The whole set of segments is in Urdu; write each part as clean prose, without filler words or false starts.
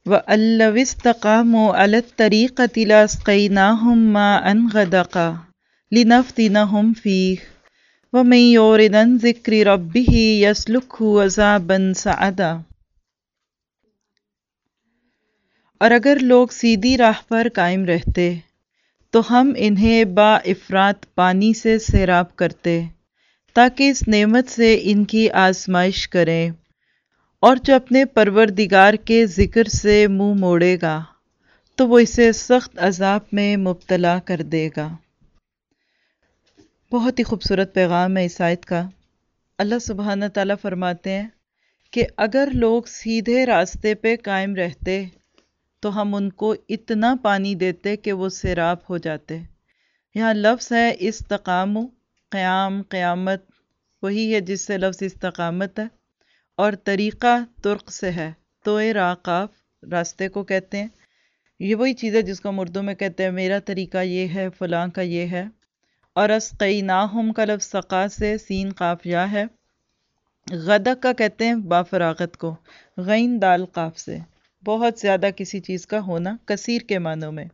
وَأَن لَّوِ اسْتَقَامُوا عَلَى الطَّرِيقَةِ لَأَسْقَيْنَاهُم مَّاءً غَدَقًا لِّنَفْتِنَهُمْ فِيهِ وَمَن يُعْرِضْ عَن ذِكْرِ رَبِّهِ يَسْلُكْهُ عَذَابًا صَعَدًا۔ اور اگر لوگ سیدھی راہ پر قائم رہتے تو ہم انہیں با افراط پانی سے سیراب کرتے تاکہ اس نعمت سے ان کی آزمائش کریں، اور جو اپنے پروردگار کے ذکر سے منہ موڑے گا تو وہ اسے سخت عذاب میں مبتلا کر دے گا۔ بہت ہی خوبصورت پیغام ہے اس آیت کا۔ اللہ سبحانہ تعالیٰ فرماتے ہیں کہ اگر لوگ سیدھے راستے پہ قائم رہتے تو ہم ان کو اتنا پانی دیتے کہ وہ سیراب ہو جاتے۔ یہاں لفظ ہے استقامو، قیام، قیامت، وہی ہے جس سے لفظ استقامت ہے، اور طریقہ ترک سے ہے، توئے راقاف، راستے کو کہتے ہیں۔ یہ وہی چیز ہے جس کو ہم اردو میں کہتے ہیں میرا طریقہ یہ ہے، فلاں کا یہ ہے۔ اور اسقیناہم کا لفظ سقا سے سین قاف یا ہے۔ غدق کا کہتے ہیں بافراغت کو، غین دال قاف سے، بہت زیادہ کسی چیز کا ہونا، کثیر کے معنوں میں۔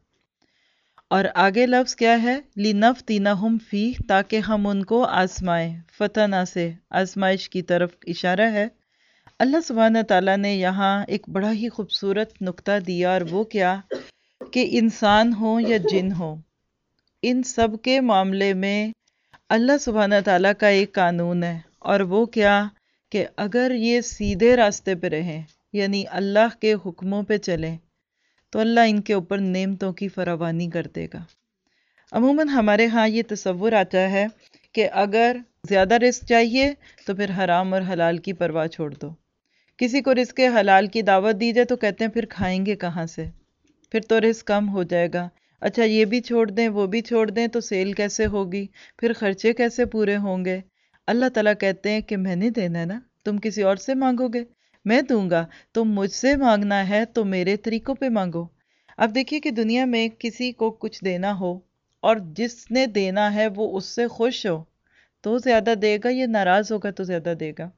اور آگے لفظ کیا ہے؟ لِنَفْتِنَهُمْ فِيهِ، تاکہ ہم ان کو آزمائیں، فتنہ سے آزمائش کی طرف اشارہ ہے۔ اللہ سبحانہ تعالیٰ نے یہاں ایک بڑا ہی خوبصورت نقطہ دیا، اور وہ کیا کہ انسان ہو یا جن ہو، ان سب کے معاملے میں اللہ سبحانہ تعالیٰ کا ایک قانون ہے، اور وہ کیا کہ اگر یہ سیدھے راستے پہ رہیں، یعنی اللہ کے حکموں پہ چلیں، تو اللہ ان کے اوپر نعمتوں کی فراوانی کر دے گا۔ عموماً ہمارے ہاں یہ تصور آتا ہے کہ اگر زیادہ رزق چاہیے تو پھر حرام اور حلال کی پرواہ چھوڑ دو۔ کسی کو رزق حلال کی دعوت دی جائے تو کہتے ہیں پھر کھائیں گے کہاں سے، پھر تو رزق کم ہو جائے گا، اچھا یہ بھی چھوڑ دیں وہ بھی چھوڑ دیں تو سیل کیسے ہوگی، پھر خرچے کیسے پورے ہوں گے۔ اللہ تعالیٰ کہتے ہیں کہ میں نے دینا ہے نا، تم کسی اور سے مانگو گے، میں دوں گا، تم مجھ سے مانگنا ہے تو میرے طریقوں پہ مانگو۔ اب دیکھیے کہ دنیا میں کسی کو کچھ دینا ہو اور جس نے دینا ہے وہ اس سے خوش ہو تو زیادہ دے گا، یا ناراض ہوگا تو زیادہ دے گا۔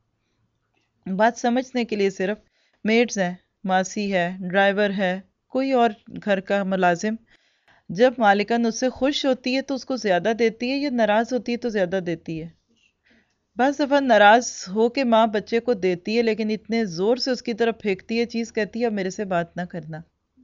بات سمجھنے کے لیے صرف میڈز ہیں، ماسی ہے، ڈرائیور ہے، کوئی اور گھر کا ملازم، جب مالکن اس سے خوش ہوتی ہے تو اس کو زیادہ دیتی ہے، یا ناراض ہوتی ہے تو زیادہ دیتی ہے؟ بعض دفعہ ناراض ہو کے ماں بچے کو دیتی ہے لیکن اتنے زور سے اس کی طرف پھینکتی ہے چیز، کہتی ہے اب میرے سے بات نہ کرنا۔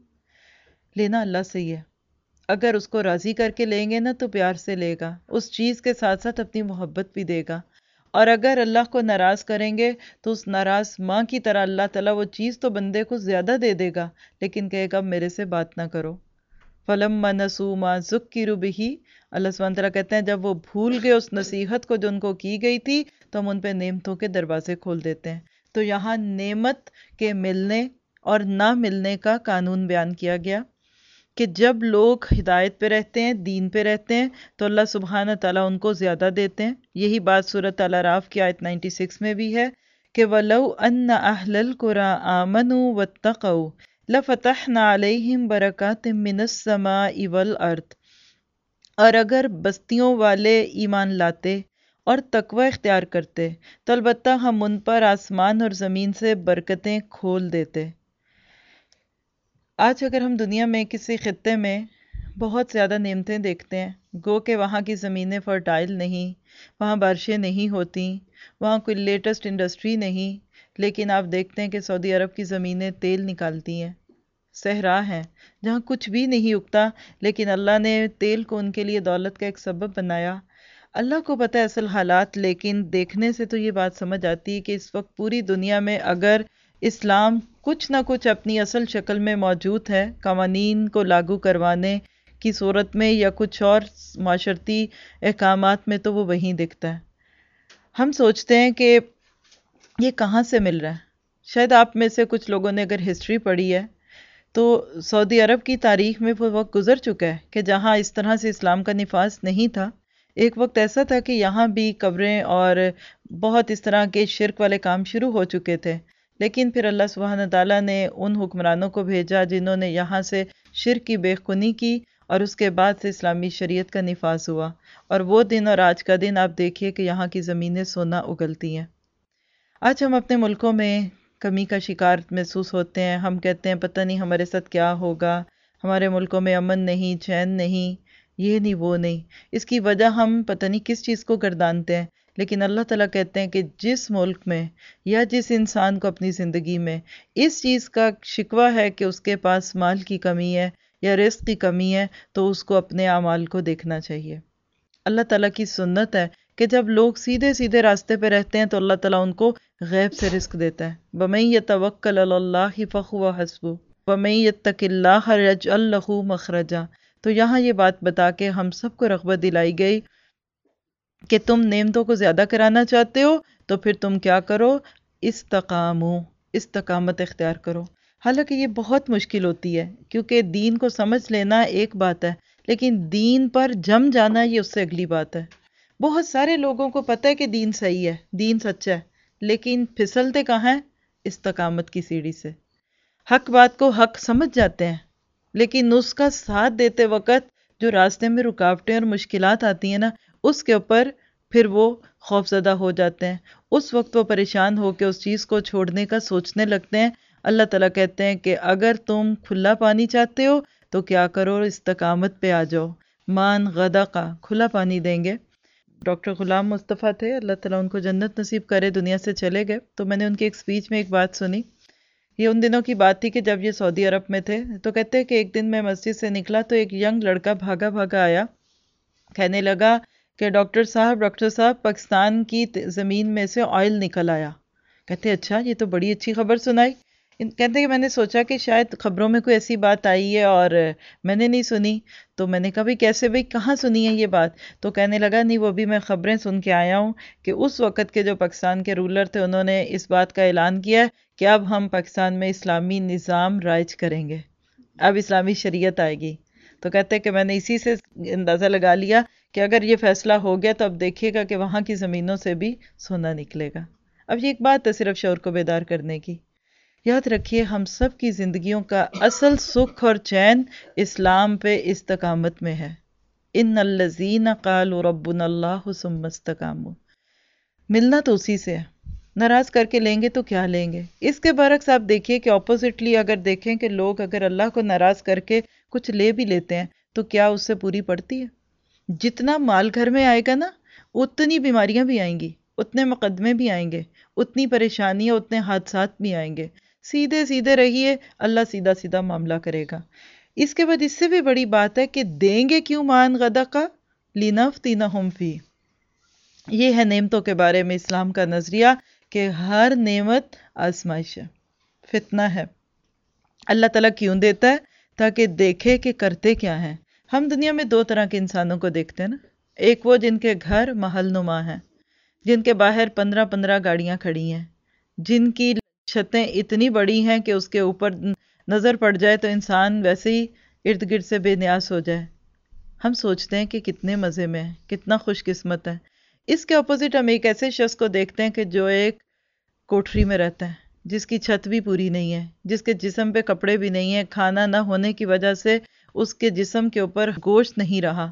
لینا اللہ سے ہی ہے، اگر اس کو راضی کر کے لیں گے نا تو پیار سے لے گا، اس چیز کے ساتھ ساتھ اپنی محبت بھی دے گا۔ اور اگر اللہ کو ناراض کریں گے تو اس ناراض ماں کی طرح اللہ تعالیٰ وہ چیز تو بندے کو زیادہ دے دے گا لیکن کہے گا میرے سے بات نہ کرو۔ فَلَمَّا نَسُوا مَا ذُكِّرُوا بِهِ، اللہ سبحانہ تعالیٰ کہتے ہیں جب وہ بھول گئے اس نصیحت کو جو ان کو کی گئی تھی تو ہم ان پہ نعمتوں کے دروازے کھول دیتے ہیں۔ تو یہاں نعمت کے ملنے اور نہ ملنے کا قانون بیان کیا گیا کہ جب لوگ ہدایت پہ رہتے ہیں، دین پہ رہتے ہیں، تو اللہ سبحانہ تعالیٰ ان کو زیادہ دیتے ہیں۔ یہی بات سورۃ الاعراف کی آیت 96 میں بھی ہے کہ وَلَوْ أَنَّ أَهْلَ الْقُرَىٰ آمَنُوا وَاتَّقَوْا لَفَتَحْنَا عَلَيْهِمْ بَرَكَاتٍ مِّنَ السَّمَاءِ وَالْأَرْضِ، اور اگر بستیوں والے ایمان لاتے اور تقوی اختیار کرتے تو البتہ ہم ان پر آسمان اور زمین سے برکتیں کھول دیتے۔ آج اگر ہم دنیا میں کسی خطے میں بہت زیادہ نعمتیں دیکھتے ہیں، گو کہ وہاں کی زمینیں فرٹائل نہیں، وہاں بارشیں نہیں ہوتی، وہاں کوئی لیٹسٹ انڈسٹری نہیں، لیکن آپ دیکھتے ہیں کہ سعودی عرب کی زمینیں تیل نکالتی ہیں، صحرا ہیں جہاں کچھ بھی نہیں اگتا، لیکن اللہ نے تیل کو ان کے لیے دولت کا ایک سبب بنایا۔ اللہ کو پتہ ہے اصل حالات، لیکن دیکھنے سے تو یہ بات سمجھ آتی ہے کہ اس وقت پوری دنیا میں اگر اسلام کچھ نہ کچھ اپنی اصل شکل میں موجود ہے، قوانین کو لاگو کروانے کی صورت میں یا کچھ اور معاشرتی احکامات میں، تو وہ وہیں دکھتا ہے۔ ہم سوچتے ہیں کہ یہ کہاں سے مل رہا ہے۔ شاید آپ میں سے کچھ لوگوں نے اگر ہسٹری پڑھی ہے تو سعودی عرب کی تاریخ میں وہ وقت گزر چکا ہے کہ جہاں اس طرح سے اسلام کا نفاذ نہیں تھا۔ ایک وقت ایسا تھا کہ یہاں بھی قبریں اور بہت اس طرح کے شرک والے کام شروع ہو چکے تھے، لیکن پھر اللہ سبحانہ تعالیٰ نے ان حکمرانوں کو بھیجا جنہوں نے یہاں سے شرک کی بے خونی کی، اور اس کے بعد سے اسلامی شریعت کا نفاذ ہوا، اور وہ دن اور آج کا دن آپ دیکھیے کہ یہاں کی زمینیں سونا اگلتی ہیں۔ آج ہم اپنے ملکوں میں کمی کا شکار محسوس ہوتے ہیں. ہم کہتے ہیں پتہ نہیں ہمارے ساتھ کیا ہوگا، ہمارے ملکوں میں امن نہیں، چین نہیں، یہ نہیں وہ نہیں. اس کی وجہ ہم پتہ نہیں کس چیز کو گردانتے ہیں. لیکن اللہ تعالیٰ کہتے ہیں کہ جس ملک میں یا جس انسان کو اپنی زندگی میں اس چیز کا شکوہ ہے کہ اس کے پاس مال کی کمی ہے یا رزق کی کمی ہے، تو اس کو اپنے اعمال کو دیکھنا چاہیے. اللہ تعالیٰ کی سنت ہے کہ جب لوگ سیدھے سیدھے راستے پہ رہتے ہیں تو اللہ تعالیٰ ان کو غیب سے رزق دیتا ہے. وَمَن يَتَوَکَّلْ عَلَى اللَّهِ فَهُوَ حَسْبُهُ وَمَن يَتَّقِ اللَّهَ يَجْعَل لَّهُ مَخْرَجًا. تو یہاں یہ بات بتا کے ہم سب کو رغبت دلائی گئی کہ تم نعمتوں کو زیادہ کرانا چاہتے ہو تو پھر تم کیا کرو؟ استقامت اختیار کرو. حالانکہ یہ بہت مشکل ہوتی ہے، کیونکہ دین کو سمجھ لینا ایک بات ہے، لیکن دین پر جم جانا یہ اس سے اگلی بات ہے. بہت سارے لوگوں کو پتہ ہے کہ دین صحیح ہے، دین سچا ہے، لیکن پھسلتے کہاں ہیں؟ استقامت کی سیڑھی سے. حق بات کو حق سمجھ جاتے ہیں، لیکن اس کا ساتھ دیتے وقت جو راستے میں رکاوٹیں اور مشکلات آتی ہیں نا، اس کے اوپر پھر وہ خوف زدہ ہو جاتے ہیں. اس وقت وہ پریشان ہو کے اس چیز کو چھوڑنے کا سوچنے لگتے ہیں. اللہ تعالیٰ کہتے ہیں کہ اگر تم کھلا پانی چاہتے ہو تو کیا کرو؟ استقامت پہ آ جاؤ. مان غدا کا کھلا پانی دیں گے. ڈاکٹر غلام مصطفیٰ تھے، اللہ تعالیٰ ان کو جنت نصیب کرے، دنیا سے چلے گئے. تو میں نے ان کی ایک سپیچ میں ایک بات سنی. یہ ان دنوں کی بات تھی کہ جب یہ سعودی عرب میں تھے. تو کہتے ہیں کہ ایک دن میں مسجد سے نکلا تو ایک ینگ لڑکا بھاگا بھاگا آیا، کہنے لگا کہ ڈاکٹر صاحب پاکستان کی زمین میں سے آئل نکل آیا. کہتے اچھا، یہ تو بڑی اچھی خبر سنائی. کہتے کہ میں نے سوچا کہ شاید خبروں میں کوئی ایسی بات آئی ہے اور میں نے نہیں سنی. تو میں نے کہا بھئی کیسے، بھئی کہاں سنی ہے یہ بات؟ تو کہنے لگا نہیں، وہ بھی میں خبریں سن کے آیا ہوں کہ اس وقت کے جو پاکستان کے رولر تھے انہوں نے اس بات کا اعلان کیا ہے کہ اب ہم پاکستان میں اسلامی نظام رائج کریں گے، اب اسلامی شریعت آئے گی. تو کہتے ہیں کہ میں نے اسی سے اندازہ لگا لیا کہ اگر یہ فیصلہ ہو گیا تو اب دیکھیے گا کہ وہاں کی زمینوں سے بھی سونا نکلے گا. اب یہ ایک بات ہے صرف شعور کو بیدار کرنے کی. یاد رکھیے ہم سب کی زندگیوں کا اصل سکھ اور چین اسلام پہ استقامت میں ہے. ان الذین قالوا ربنا اللہ ثم استقاموا. ملنا تو اسی سے ہے. ناراض کر کے لیں گے تو کیا لیں گے؟ اس کے برعکس آپ دیکھیے کہ اپوزٹلی اگر دیکھیں کہ لوگ اگر اللہ کو ناراض کر کے کچھ لے بھی لیتے ہیں تو کیا اس سے پوری پڑتی ہے؟ جتنا مال گھر میں آئے گا نا، اتنی بیماریاں بھی آئیں گی، اتنے مقدمے بھی آئیں گے، اتنی پریشانیاں، اتنے حادثات بھی آئیں گے. سیدھے سیدھے رہیے، اللہ سیدھا سیدھا معاملہ کرے گا. اس کے بعد اس سے بھی بڑی بات ہے کہ دیں گے کیوں مان غدا کا لنفتنہم فی. یہ ہے نعمتوں کے بارے میں اسلام کا نظریہ کہ ہر نعمت آزمائش ہے، فتنہ ہے. اللہ تعالیٰ کیوں دیتا ہے؟ تاکہ دیکھے کہ کرتے کیا ہیں. ہم دنیا میں دو طرح کے انسانوں کو دیکھتے ہیں نا. ایک وہ جن کے گھر محل نما ہیں، جن کے باہر 15 گاڑیاں کھڑی ہیں، جن کی چھتیں اتنی بڑی ہیں کہ اس کے اوپر نظر پڑ جائے تو انسان ویسے ہی ارد گرد سے بے نیاز ہو جائے. ہم سوچتے ہیں کہ کتنے مزے میں ہیں، کتنا خوش قسمت ہے. اس کے اپوزٹ ہم ایک ایسے شخص کو دیکھتے ہیں کہ جو ایک کوٹھری میں رہتا ہے، جس کی چھت بھی پوری نہیں ہے، جس کے جسم پہ کپڑے بھی نہیں ہیں، کھانا نہ ہونے کی وجہ سے اس کے جسم کے اوپر گوشت نہیں رہا.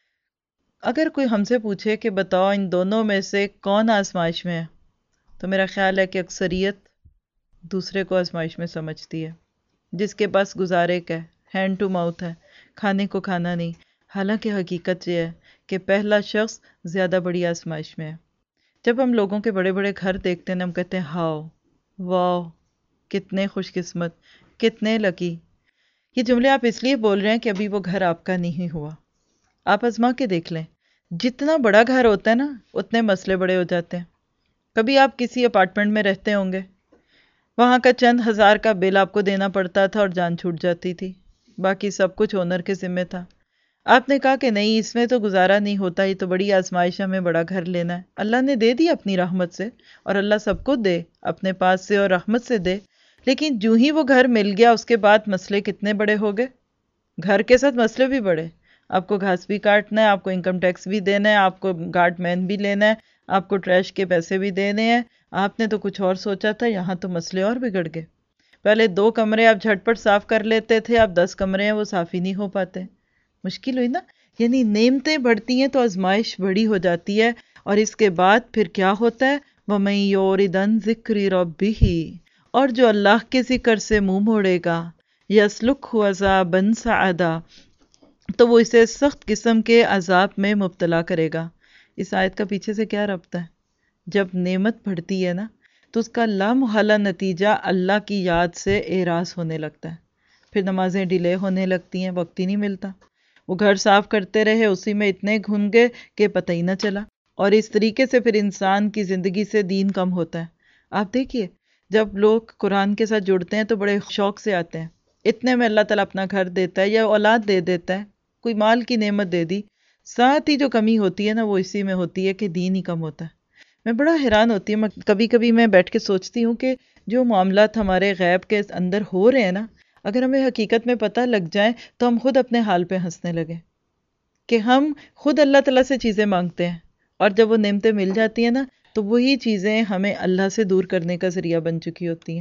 اگر کوئی ہم سے پوچھے کہ بتاؤ ان دونوں میں سے کون آزمائش میں ہے، تو میرا خیال ہے کہ اکثریت دوسرے کو آزمائش میں سمجھتی ہے، جس کے پاس گزارے کا ہے، ہینڈ ٹو ماؤتھ ہے، کھانے کو کھانا نہیں. حالانکہ حقیقت یہ ہے کہ پہلا شخص زیادہ بڑی آزمائش میں ہے. جب ہم لوگوں کے بڑے بڑے گھر دیکھتے ہیں ہم کہتے ہیں ہاؤ، واو، کتنے خوش قسمت، کتنے لکی. یہ جملے آپ اس لیے بول رہے ہیں کہ ابھی وہ گھر آپ کا نہیں ہوا. آپ آزما کے دیکھ لیں، جتنا بڑا گھر ہوتا ہے نا اتنے مسئلے بڑے ہو جاتے ہیں. کبھی آپ کسی اپارٹمنٹ میں رہتے ہوں گے، وہاں کا چند ہزار کا بل آپ کو دینا پڑتا تھا اور جان چھوٹ جاتی تھی، باقی سب کچھ اونر کے ذمہ تھا. آپ نے کہا کہ نہیں، اس میں تو گزارا نہیں ہوتا، یہ تو بڑی آزمائش ہے، ہمیں بڑا گھر لینا ہے. اللہ نے دے دی اپنی رحمت سے، اور اللہ سب کو دے اپنے پاس سے اور رحمت سے دے. لیکن جو ہی وہ گھر مل گیا اس کے بعد مسئلے کتنے بڑے ہو گئے. گھر کے ساتھ مسئلے بھی بڑے. آپ کو گھاس بھی کاٹنا ہے، آپ کو انکم ٹیکس بھی دینا ہے، آپ کو گارڈ مین بھی لینا ہے، آپ کو ٹریش کے پیسے بھی دینے ہیں. آپ نے تو کچھ اور سوچا تھا، یہاں تو مسئلے اور بگڑ گئے. پہلے 2 کمرے آپ جھٹ پٹ صاف کر لیتے تھے، اب 10 کمرے ہیں وہ صاف ہی نہیں ہو پاتے. مشکل ہوئی نا. یعنی نعمتیں بڑھتی ہیں تو آزمائش بڑی ہو جاتی ہے. اور اس کے بعد پھر کیا ہوتا ہے؟ وَمَن يُعْرِضْ عَن ذِكْرِ رَبِّهِ، اور جو اللہ کے ذکر سے منہ موڑے گا یسلکہ عذابا صعدا تو وہ اسے سخت قسم کے عذاب میں مبتلا کرے گا۔ اس آیت کا پیچھے سے کیا ربط ہے؟ جب نعمت بڑھتی ہے نا تو اس کا لامحالہ نتیجہ اللہ کی یاد سے اعراض ہونے لگتا ہے، پھر نمازیں ڈیلے ہونے لگتی ہیں، وقت ہی نہیں ملتا، وہ گھر صاف کرتے رہے اسی میں اتنے گھن گئے کہ پتہ ہی نہ چلا، اور اس طریقے سے پھر انسان کی زندگی سے دین کم ہوتا ہے۔ آپ دیکھیے جب لوگ قرآن کے ساتھ جڑتے ہیں تو بڑے شوق سے آتے ہیں، اتنے میں اللہ تعالیٰ اپنا گھر دیتا ہے یا اولاد دے دیتا ہے، کوئی مال کی نعمت دے دی، ساتھ ہی جو کمی ہوتی ہے نا وہ اسی میں ہوتی ہے کہ دین ہی کم ہوتا ہے۔ میں بڑا حیران ہوتی ہوں، کبھی کبھی میں بیٹھ کے سوچتی ہوں کہ جو معاملات ہمارے غیب کے اندر ہو رہے ہیں نا، اگر ہمیں حقیقت میں پتہ لگ جائیں تو ہم خود اپنے حال پہ ہنسنے لگے کہ ہم خود اللہ تعالیٰ سے چیزیں مانگتے ہیں، اور جب وہ نعمتیں مل جاتی ہیں نا تو وہی چیزیں ہمیں اللہ سے دور کرنے کا ذریعہ بن چکی ہوتی ہیں۔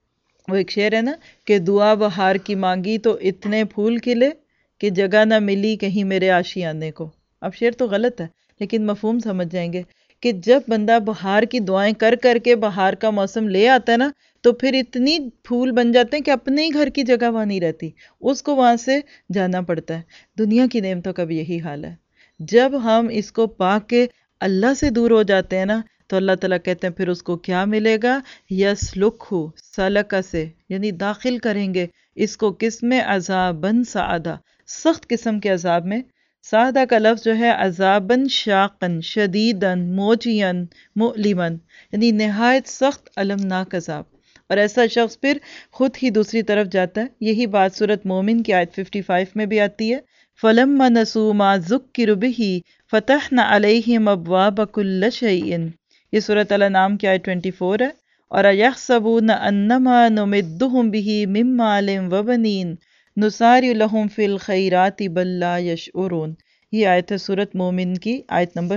وہ ایک شعر ہے نا کہ دعا بہار کی مانگی تو اتنے پھول کھلے کہ جگہ نہ ملی کہیں میرے آشیانے کو۔ اب شعر تو غلط ہے لیکن مفہوم سمجھ جائیں گے کہ جب بندہ بہار کی دعائیں کر کر کے بہار کا موسم لے آتا ہے نا تو پھر اتنی پھول بن جاتے ہیں کہ اپنے ہی گھر کی جگہ وہاں نہیں رہتی، اس کو وہاں سے جانا پڑتا ہے۔ دنیا کی نعمتوں کا بھی یہی حال ہے، جب ہم اس کو پا کے اللہ سے دور ہو جاتے ہیں نا تو اللہ تعالیٰ کہتے ہیں پھر اس کو کیا ملے گا؟ یسلکہ، سلکہ سے یعنی داخل کریں گے اس کو کس میں؟ عذاباً صعدا، سخت قسم کے عذاب میں۔ صعدہ کا لفظ جو ہے عذاباً شاقاً شدیداً موجیاً مؤلماً، یعنی نہایت سخت المناک عذاب، اور ایسا شخص پھر خود ہی دوسری طرف جاتا ہے۔ یہی بات سورۃ مومن کی آیت 55 میں بھی آتی ہے، فَلَمَّا نَسُوا مَا ذُكِّرُوا بِهِ فَتَحْنَا عَلَيْهِمْ أَبْوَابَ كُلِّ شَيْءٍ، یہ سورۃ الانعام کی آیت 24 ہے۔ اور يَحْسَبُونَ أَنَّمَا نُمِدُّهُمْ بِهِ مِن مَّالٍ وَبَنِينَ نُسَارِعُ لَهُمْ فِي الْخَيْرَاتِ بَل لَّا يَشْعُرُونَ، یہ آیت ہے سورۃ مومن کی آیت نمبر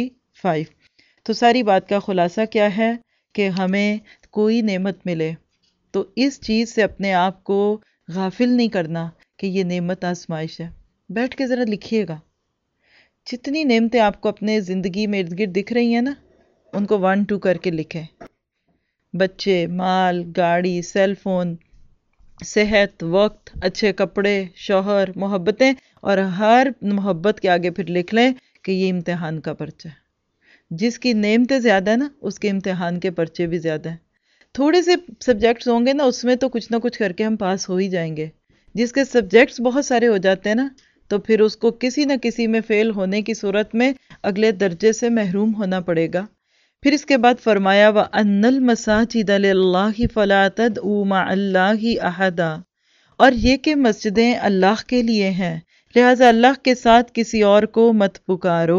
55۔ تو ساری بات کا خلاصہ کیا ہے کہ ہمیں کوئی نعمت ملے تو اس چیز سے اپنے آپ کو غافل نہیں کرنا کہ یہ نعمت آزمائش ہے۔ بیٹھ کے ذرا لکھیے گا، جتنی نعمتیں آپ کو اپنے زندگی میں ارد گرد دکھ رہی ہیں نا ان کو 1 2 کر کے لکھیں۔ بچے، مال، گاڑی، سیل فون، صحت، وقت، اچھے کپڑے، شوہر، محبتیں، اور ہر محبت کے آگے پھر لکھ لیں کہ یہ امتحان کا پرچہ ہے۔ جس کی نعمتیں زیادہ ہیں نا اس کے امتحان کے پرچے بھی زیادہ ہیں۔ تھوڑے سے سبجیکٹس ہوں گے نا اس میں تو کچھ نہ کچھ کر کے ہم پاس ہو ہی جائیں گے، جس کے سبجیکٹس بہت سارے ہو جاتے ہیں نا تو پھر اس کو کسی نہ کسی میں فیل ہونے کی صورت میں اگلے درجے سے محروم ہونا پڑے گا۔ پھر اس کے بعد فرمایا وَأَنَّ الْمَسَاجِدَ لِلَّهِ فَلَا تَدْعُوا مَعَ اللَّهِ أَحَدًا، اور یہ کہ مسجدیں اللہ کے لیے ہیں لہٰذا اللہ کے ساتھ کسی اور کو مت پکارو۔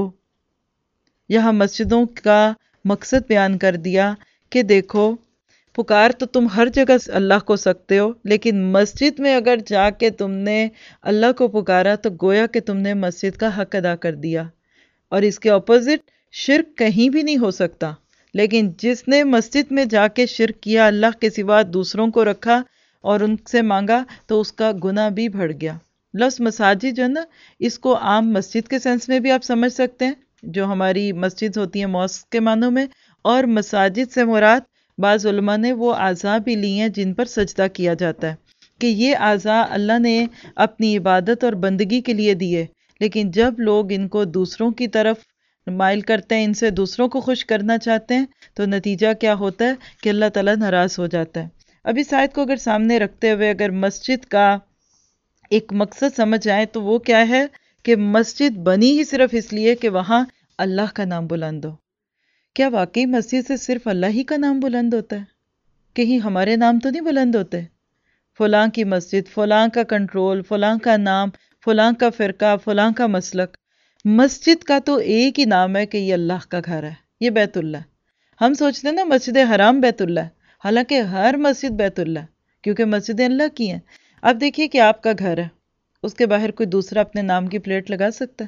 یہاں مسجدوں کا مقصد بیان کر دیا کہ دیکھو پکار تو تم ہر جگہ اللہ کو سکتے ہو، لیکن مسجد میں اگر جا کے تم نے اللہ کو پکارا تو گویا کہ تم نے مسجد کا حق ادا کر دیا، اور اس کے اپوزٹ شرک کہیں بھی نہیں ہو سکتا۔ لیکن جس نے مسجد میں جا کے شرک کیا، اللہ کے سوا دوسروں کو رکھا اور ان سے مانگا تو اس کا گناہ بھی بڑھ گیا۔ لفظ مساجد جو ہے نا اس کو عام مسجد کے سینس میں بھی آپ سمجھ سکتے ہیں جو ہماری مسجد ہوتی ہیں موسک کے معنوں میں، اور مساجد سے مراد بعض علماء نے وہ اعضاء بھی لی ہیں جن پر سجدہ کیا جاتا ہے کہ یہ اعضاء اللہ نے اپنی عبادت اور بندگی کے لیے دیے، لیکن جب لوگ ان کو دوسروں کی طرف مائل کرتے ہیں، ان سے دوسروں کو خوش کرنا چاہتے ہیں تو نتیجہ کیا ہوتا ہے کہ اللہ تعالیٰ ناراض ہو جاتا ہے۔ اب اس آیت کو اگر سامنے رکھتے ہوئے اگر مسجد کا ایک مقصد سمجھ آئے تو وہ کیا ہے کہ مسجد بنی ہی صرف اس لیے کہ وہاں اللہ کا نام بلند ہو۔ کیا واقعی مسجد سے صرف اللہ ہی کا نام بلند ہوتا ہے؟ کہیں ہمارے نام تو نہیں بلند ہوتے؟ فلاں کی مسجد، فلاں کا کنٹرول، فلاں کا نام، فلاں کا فرقہ، فلاں کا مسلک۔ مسجد کا تو ایک ہی نام ہے کہ یہ اللہ کا گھر ہے، یہ بیت اللہ ہے۔ ہم سوچتے ہیں نا مسجد حرام بیت اللہ ہے، حالانکہ ہر مسجد بیت اللہ ہے کیونکہ مسجدیں اللہ کی ہیں۔ اب دیکھیے کہ آپ کا گھر ہے، اس کے باہر کوئی دوسرا اپنے نام کی پلیٹ لگا سکتا ہے؟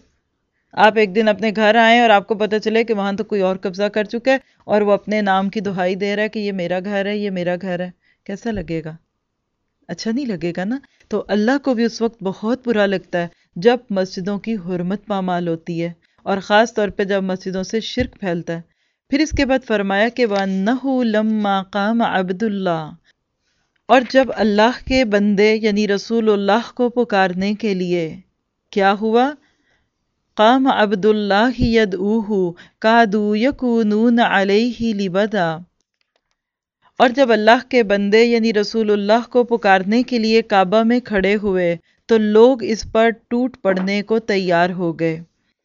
آپ ایک دن اپنے گھر آئیں اور آپ کو پتہ چلے کہ وہاں تو کوئی اور قبضہ کر چکا ہے اور وہ اپنے نام کی دہائی دے رہا ہے کہ یہ میرا گھر ہے، یہ میرا گھر ہے، کیسا لگے گا؟ اچھا نہیں لگے گا نا۔ تو اللہ کو بھی اس وقت بہت برا لگتا ہے جب مسجدوں کی حرمت پامال ہوتی ہے، اور خاص طور پہ جب مسجدوں سے شرک پھیلتا ہے۔ پھر اس کے بعد فرمایا کہ وَأَنَّهُ لَمَّا قَامَ عَبْدُ اللَّهِ، اور جب اللہ کے بندے یعنی رسول اللہ کو پکارنے کے لیے کیا ہوا؟ قام عبد اللہ یدعوہ کادوا یکونون علیہ لبدا، اور جب اللہ کے بندے یعنی رسول اللہ کو پکارنے کے لیے کعبہ میں کھڑے ہوئے تو لوگ اس پر ٹوٹ پڑنے کو تیار ہو گئے۔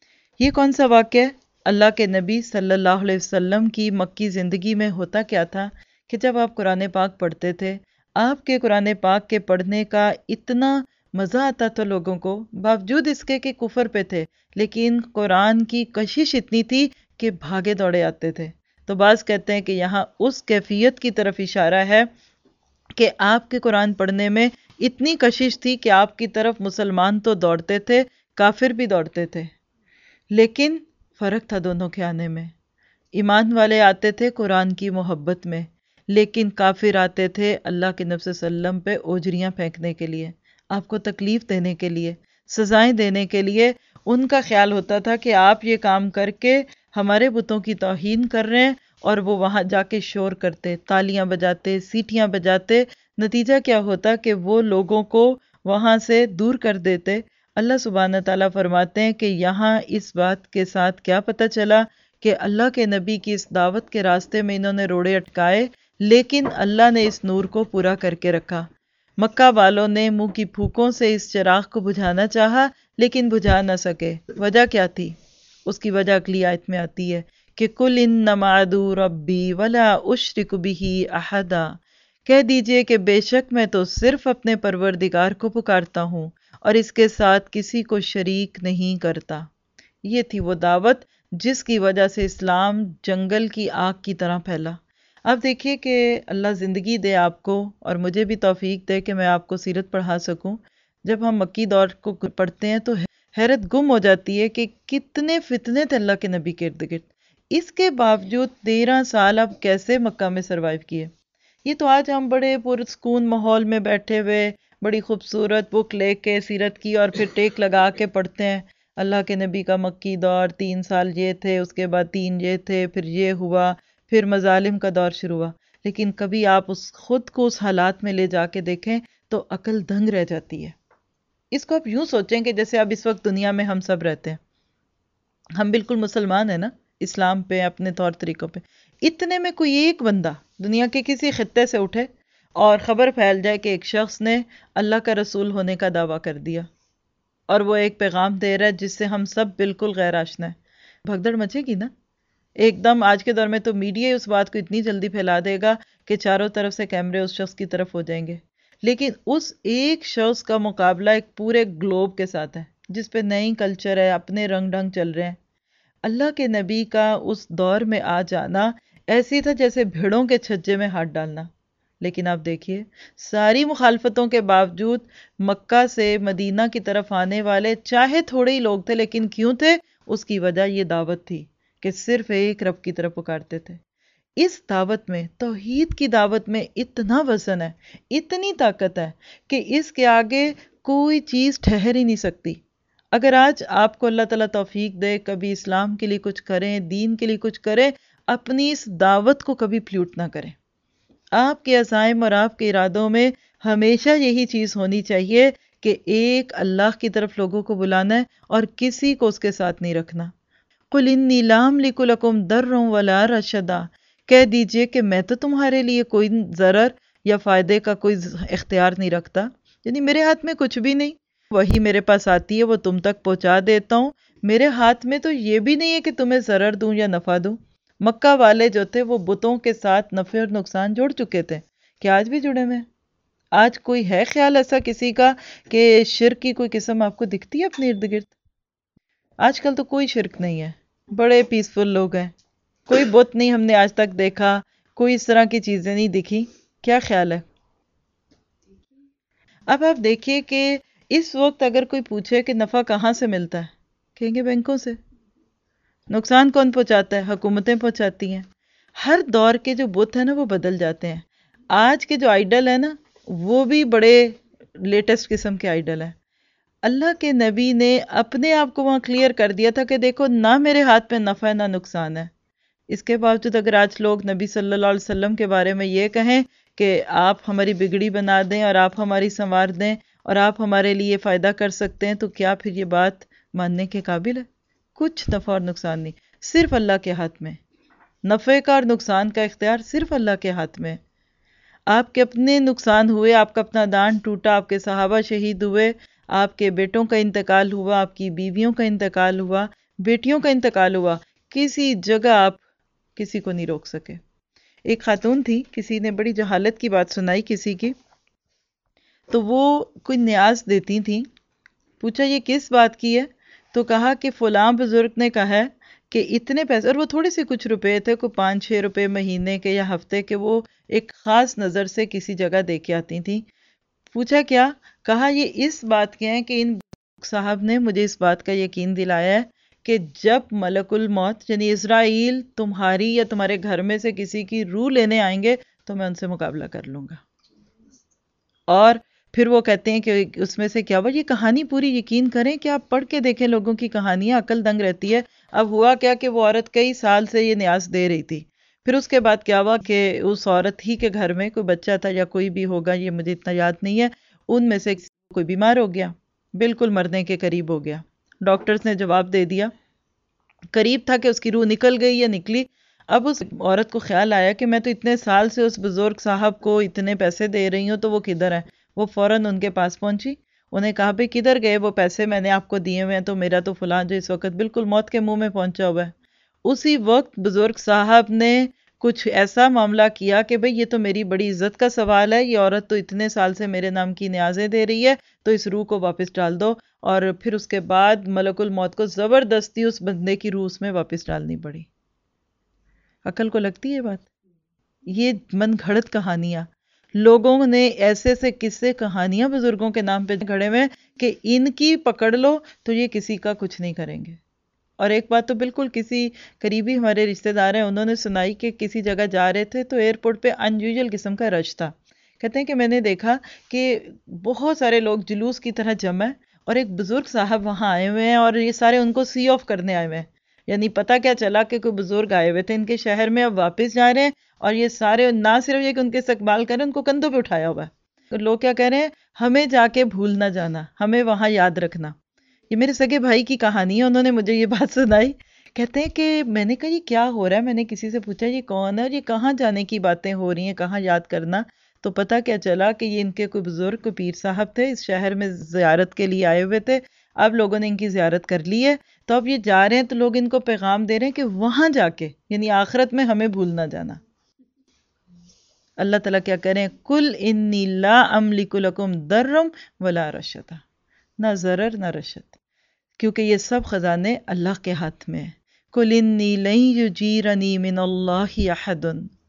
یہ کون سا واقعہ؟ اللہ کے نبی صلی اللہ علیہ وسلم کی مکی زندگی میں ہوتا کیا تھا کہ جب آپ قرآن پاک پڑھتے تھے، آپ کے قرآن پاک کے پڑھنے کا اتنا مزہ آتا تھا لوگوں کو، باوجود اس کے کہ کفر پہ تھے، لیکن قرآن کی کشش اتنی تھی کہ بھاگے دوڑے آتے تھے۔ تو بعض کہتے ہیں کہ یہاں اس کیفیت کی طرف اشارہ ہے کہ آپ کے قرآن پڑھنے میں اتنی کشش تھی کہ آپ کی طرف مسلمان تو دوڑتے تھے، کافر بھی دوڑتے تھے، لیکن فرق تھا دونوں کے آنے میں۔ ایمان والے آتے تھے قرآن کی محبت میں، لیکن کافر آتے تھے اللہ کے نبی صلی اللہ علیہ وسلم پہ اوجریاں پھینکنے کے لیے، آپ کو تکلیف دینے کے لیے، سزائیں دینے کے لیے۔ ان کا خیال ہوتا تھا کہ آپ یہ کام کر کے ہمارے بتوں کی توہین کر رہے ہیں، اور وہ وہاں جا کے شور کرتے، تالیاں بجاتے، سیٹیاں بجاتے۔ نتیجہ کیا ہوتا کہ وہ لوگوں کو وہاں سے دور کر دیتے۔ اللہ سبحانہ تعالیٰ فرماتے ہیں کہ یہاں اس بات کے ساتھ کیا پتہ چلا کہ اللہ کے نبی کی اس دعوت کے راستے میں انہوں نے روڑے اٹکائے، لیکن اللہ نے اس نور کو پورا کر کے رکھا۔ مکہ والوں نے منہ کی پھوکوں سے اس چراغ کو بجھانا چاہا لیکن بجھا نہ سکے۔ وجہ کیا تھی؟ اس کی وجہ اگلی آیت میں آتی ہے کہ قُلْ إِنَّمَا أَدْعُو رَبِّي وَلَا أُشْرِكُ بِهِ أَحَدًا، کہہ دیجئے کہ بے شک میں تو صرف اپنے پروردگار کو پکارتا ہوں اور اس کے ساتھ کسی کو شریک نہیں کرتا۔ یہ تھی وہ دعوت جس کی وجہ سے اسلام جنگل کی آگ کی طرح پھیلا۔ اب دیکھیے کہ اللہ زندگی دے آپ کو اور مجھے بھی توفیق دے کہ میں آپ کو سیرت پڑھا سکوں۔ جب ہم مکی دور کو پڑھتے ہیں تو حیرت گم ہو جاتی ہے کہ کتنے فتنے تھے اللہ کے نبی کے ارد گرد، اس کے باوجود 13 سال اب کیسے مکہ میں سروائیو کیے۔ یہ تو آج ہم بڑے پرسکون ماحول میں بیٹھے ہوئے بڑی خوبصورت بک لے کے سیرت کی اور پھر ٹیک لگا کے پڑھتے ہیں، اللہ کے نبی کا مکی دور 3 سال یہ تھے، اس کے بعد 3 یہ تھے، پھر یہ ہوا، پھر مظالم کا دور شروع ہوا۔ لیکن کبھی آپ خود کو اس حالات میں لے جا کے دیکھیں تو عقل دنگ رہ جاتی ہے۔ اس کو آپ یوں سوچیں کہ جیسے اب اس وقت دنیا میں ہم سب رہتے ہیں، ہم بالکل مسلمان ہیں نا، اسلام پہ، اپنے طور طریقوں پہ، اتنے میں کوئی ایک بندہ دنیا کے کسی خطے سے اٹھے اور خبر پھیل جائے کہ ایک شخص نے اللہ کا رسول ہونے کا دعویٰ کر دیا اور وہ ایک پیغام دے رہا ہے جس سے ہم سب بالکل غیر آشنا ہیں، بھگدڑ مچے گی نا۔ ایک دم آج کے دور میں تو میڈیا اس بات کو اتنی جلدی پھیلا دے گا کہ چاروں طرف سے کیمرے اس شخص کی طرف ہو جائیں گے، لیکن اس ایک شخص کا مقابلہ ایک پورے گلوب کے ساتھ ہے جس پہ نئی کلچر ہے، اپنے رنگ ڈھنگ چل رہے ہیں۔ اللہ کے نبی کا اس دور میں آ جانا ایسی تھا جیسے بھیڑوں کے چھجے میں ہاتھ ڈالنا۔ لیکن آپ دیکھیے ساری مخالفتوں کے باوجود مکہ سے مدینہ کی طرف آنے والے چاہے تھوڑے ہی لوگ تھے، لیکن کیوں تھے؟ اس کی وجہ یہ دعوت تھی کہ صرف ایک رب کی طرف پکارتے تھے۔ اس دعوت میں، توحید کی دعوت میں اتنا وزن ہے، اتنی طاقت ہے کہ اس کے آگے کوئی چیز ٹھہر ہی نہیں سکتی۔ اگر آج آپ کو اللہ تعالیٰ توفیق دے کبھی اسلام کے لیے کچھ کریں، دین کے لیے کچھ کریں، اپنی اس دعوت کو کبھی پلیوٹ نہ کریں۔ آپ کے عزائم اور آپ کے ارادوں میں ہمیشہ یہی چیز ہونی چاہیے کہ ایک اللہ کی طرف لوگوں کو بلانا ہے اور کسی کو اس کے ساتھ نہیں رکھنا۔ قُلْ إِنِّي لَا أَمْلِكُ لَكُمْ ضَرًّا وَلَا رَشَدًا، کہہ دیجئے کہ میں تو تمہارے لیے کوئی ضرر یا فائدے کا کوئی اختیار نہیں رکھتا، یعنی میرے ہاتھ میں کچھ بھی نہیں، وہی میرے پاس آتی ہے وہ تم تک پہنچا دیتا ہوں، میرے ہاتھ میں تو یہ بھی نہیں ہے کہ تمہیں ضرر دوں یا نفع دوں۔ مکہ والے جو تھے وہ بتوں کے ساتھ نفع اور نقصان جوڑ چکے تھے، کہ آج بھی جڑے ہوئے۔ آج کوئی ہے خیال ایسا کسی کا کہ شرک کی کوئی قسم آپ کو دکھتی ہے اپنے ارد گرد؟ آج کل تو کوئی شرک نہیں ہے، بڑے پیسفل لوگ ہیں، کوئی بت نہیں ہم نے آج تک دیکھا، کوئی اس طرح کی چیزیں نہیں دکھی۔ کیا خیال ہے؟ اب آپ دیکھیے کہ اس وقت اگر کوئی پوچھے کہ نفع کہاں سے ملتا ہے، کہیں گے بینکوں سے۔ نقصان کون پہنچاتا ہے؟ حکومتیں پہنچاتی ہیں۔ ہر دور کے جو بت ہیں نا وہ بدل جاتے ہیں۔ آج کے جو آئیڈل ہیں نا وہ بھی بڑے لیٹسٹ قسم کے آئیڈل ہیں۔ اللہ کے نبی نے اپنے آپ کو وہاں کلیئر کر دیا تھا کہ دیکھو نہ میرے ہاتھ پہ نفع ہے نہ نقصان ہے، اس کے باوجود اگر آج لوگ نبی صلی اللہ علیہ وسلم کے بارے میں یہ کہیں کہ آپ ہماری بگڑی بنا دیں اور آپ ہماری سنوار دیں اور آپ ہمارے لیے فائدہ کر سکتے ہیں، تو کیا پھر یہ بات ماننے کے قابل ہے؟ کچھ نفع اور نقصان نہیں، صرف اللہ کے ہاتھ میں، نفع کا اور نقصان کا اختیار صرف اللہ کے ہاتھ میں۔ آپ کے اپنے نقصان ہوئے، آپ کا اپنا دان ٹوٹا، آپ کے صحابہ شہید ہوئے، آپ کے بیٹوں کا انتقال ہوا، آپ کی بیویوں کا انتقال ہوا، بیٹیوں کا انتقال ہوا، کسی جگہ آپ کسی کو نہیں روک سکے۔ ایک خاتون تھی، کسی نے بڑی جہالت کی بات سنائی کسی کی، تو وہ کوئی نیاز دیتی تھیں، پوچھا یہ کس بات کی ہے؟ تو کہا کہ فلاں بزرگ نے کہا ہے کہ اتنے پیسے، اور وہ تھوڑے سے کچھ روپے تھے، کوئی 5-6 روپے مہینے کے یا ہفتے کے، وہ ایک خاص نظر سے کسی جگہ دے کے آتی تھیں۔ پوچھا کیا؟ کہا یہ اس بات کے ہیں کہ ان صاحب نے مجھے اس بات کا یقین دلایا ہے کہ جب ملک الموت یعنی عزرائیل تمہاری یا تمہارے گھر میں سے کسی کی روح لینے آئیں گے تو میں ان سے مقابلہ کر لوں گا۔ اور پھر وہ کہتے ہیں کہ اس میں سے کیا ہوا، یہ کہانی پوری یقین کریں کہ آپ پڑھ کے دیکھیں لوگوں کی کہانیاں، عقل دنگ رہتی ہے۔ اب ہوا کیا کہ وہ عورت کئی سال سے یہ نیاز دے رہی تھی، پھر اس کے بعد کیا ہوا کہ اس عورت ہی کے گھر میں کوئی بچہ تھا یا کوئی بھی ہوگا، یہ مجھے اتنا یاد نہیں ہے، ان میں سے کوئی بیمار ہو گیا، بالکل مرنے کے قریب ہو گیا۔ ڈاکٹرز نے جواب دے دیا، قریب تھا کہ اس کی روح نکل گئی یا نکلی۔ اب اس عورت کو خیال آیا کہ میں تو اتنے سال سے اس بزرگ صاحب کو اتنے پیسے دے رہی ہوں، تو وہ کدھر ہیں؟ وہ فوراً ان کے پاس پہنچی، انہیں کہا بھئی کدھر گئے وہ پیسے، میں نے آپ کو دیے ہوئے ہیں، تو میرا تو فلاں جو اس وقت بالکل موت کے منہ میں پہنچا ہوا ہے۔ اسی وقت بزرگ صاحب نے کچھ ایسا معاملہ کیا کہ بھئی یہ تو میری بڑی عزت کا سوال ہے، یہ عورت تو اتنے سال سے میرے نام کی نیازیں دے رہی ہے، تو اس روح کو واپس ڈال دو۔ اور پھر اس کے بعد ملک الموت کو زبردستی اس بندے کی روح اس میں واپس ڈالنی پڑی۔ عقل کو لگتی ہے بات؟ یہ من گھڑت کہانیاں، لوگوں نے ایسے سے قصے کہانیاں بزرگوں کے نام پہ گھڑے ہوئے کہ ان کی پکڑ لو تو یہ کسی کا کچھ نہیں کریں گے۔ اور ایک بات تو بالکل کسی قریبی ہمارے رشتہ دار ہیں، انہوں نے سنائی کہ کسی جگہ جا رہے تھے تو ایئرپورٹ پہ انیوژل قسم کا رش تھا۔ کہتے ہیں کہ میں نے دیکھا کہ بہت سارے لوگ جلوس کی طرح جمع ہیں اور ایک بزرگ صاحب وہاں آئے ہوئے ہیں اور یہ سارے ان کو سی آف کرنے آئے ہوئے ہیں۔ یعنی پتہ کیا چلا کہ کوئی بزرگ آئے ہوئے تھے ان کے شہر میں، اب واپس جا رہے ہیں، اور یہ سارے نہ صرف یہ کہ ان کے استقبال کریں، ان کو کندھوں پہ اٹھایا ہوا ہے۔ لوگ کیا کہہ رہے ہیں؟ ہمیں جا کے بھول نہ جانا، ہمیں وہاں یاد رکھنا۔ یہ میرے سگے بھائی کی کہانی ہے، انہوں نے مجھے یہ بات سنائی۔ کہتے ہیں کہ میں نے کہا یہ کیا ہو رہا ہے، میں نے کسی سے پوچھا یہ کون ہے اور یہ کہاں جانے کی باتیں ہو رہی ہیں، کہاں یاد کرنا؟ تو پتہ کیا چلا کہ یہ ان کے کوئی بزرگ، کوئی پیر صاحب تھے، اس شہر میں زیارت کے لیے آئے ہوئے تھے۔ اب لوگوں نے ان کی زیارت کر لی ہے، تو اب یہ جا رہے ہیں تو لوگ ان کو پیغام دے رہے ہیں کہ وہاں جا کے یعنی آخرت میں ہمیں بھول نہ جانا۔ اللہ تعالیٰ کیا کریں؟ کل انی لا املک لکم ضرا ولا رشدا، نہ ضرر نہ رشد، کیونکہ یہ سب خزانے اللہ کے ہاتھ میں ہیں۔ کل انی لن یجیرنی من اللہ احد،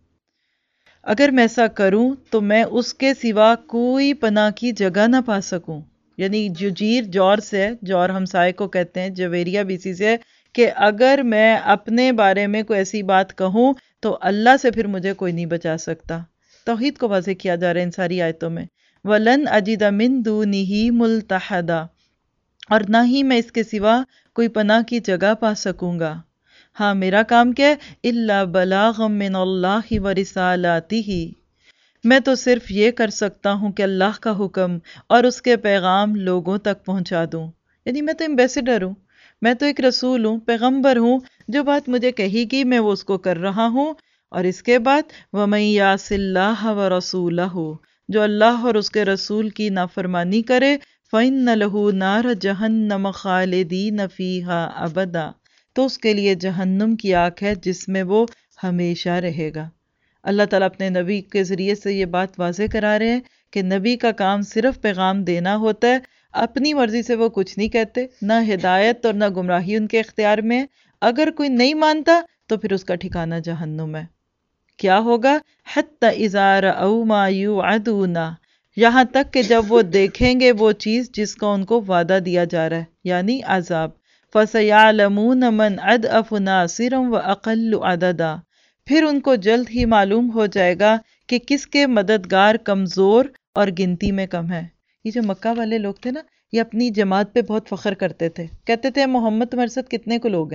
اگر میں ایسا کروں تو میں اس کے سوا کوئی پناہ کی جگہ نہ پا سکوں۔ یعنی یجیر جور سے ہے، جور ہمسائے کو کہتے ہیں، جویریہ بیسی سے ہے، کہ اگر میں اپنے بارے میں کوئی ایسی بات کہوں تو اللہ سے پھر مجھے کوئی نہیں بچا سکتا۔ توحید کو واضح کیا جا رہا ہے ان ساری آیتوں میں۔ وَلَنْ أَجِدَ مِن دُونِهِ مُلْتَحَدًا، اور نہ ہی میں اس کے سوا کوئی پناہ کی جگہ پا سکوں گا۔ ہاں میرا کام کیا ہے؟ إِلَّا بَلَاغًا مِّنَ اللَّهِ وَرِسَالَاتِهِ، میں تو صرف یہ کر سکتا ہوں کہ اللہ کا حکم اور اس کے پیغام لوگوں تک پہنچا دوں۔ یعنی میں تو ایمبیسڈر ہوں، میں تو ایک رسول ہوں، پیغمبر ہوں، جو بات مجھے کہی گی میں وہ اس کو کر رہا ہوں۔ اور اس کے بعد وَمَن يَعْصِ اللَّهَ وَرَسُولَهُ، جو اللہ اور اس کے رسول کی نافرمانی کرے، فَإِنَّ لَهُ نَارَ جَهَنَّمَ خَالِدِينَ فِيهَا أَبَدًا، تو اس کے لیے جہنم کی آگ ہے جس میں وہ ہمیشہ رہے گا۔ اللہ تعالیٰ اپنے نبی کے ذریعے سے یہ بات واضح کرا رہے ہیں کہ نبی کا کام صرف پیغام دینا ہوتا ہے، اپنی مرضی سے وہ کچھ نہیں کہتے، نہ ہدایت اور نہ گمراہی ان کے اختیار میں ہے۔ اگر کوئی نہیں مانتا تو پھر اس کا ٹھکانہ جہنم ہے۔ کیا ہوگا؟ حَتَّى إِذَا رَأَوْا مَا يُوعَدُونَ، یہاں تک کہ جب وہ دیکھیں گے وہ چیز جس کا ان کو وعدہ دیا جا رہا ہے، یعنی عذاب۔ فَسَيَعْلَمُونَ مَنْ أَضْعَفُ نَاصِرًا وَأَقَلُّ عَدَدًا، پھر ان کو جلد ہی معلوم ہو جائے گا کہ کس کے مددگار کمزور اور گنتی میں کم ہے۔ یہ جو مکہ والے لوگ تھے نا، یہ اپنی جماعت پہ بہت فخر کرتے تھے، کہتے تھے محمد تمہارے ساتھ کتنے کو لوگ ہیں؟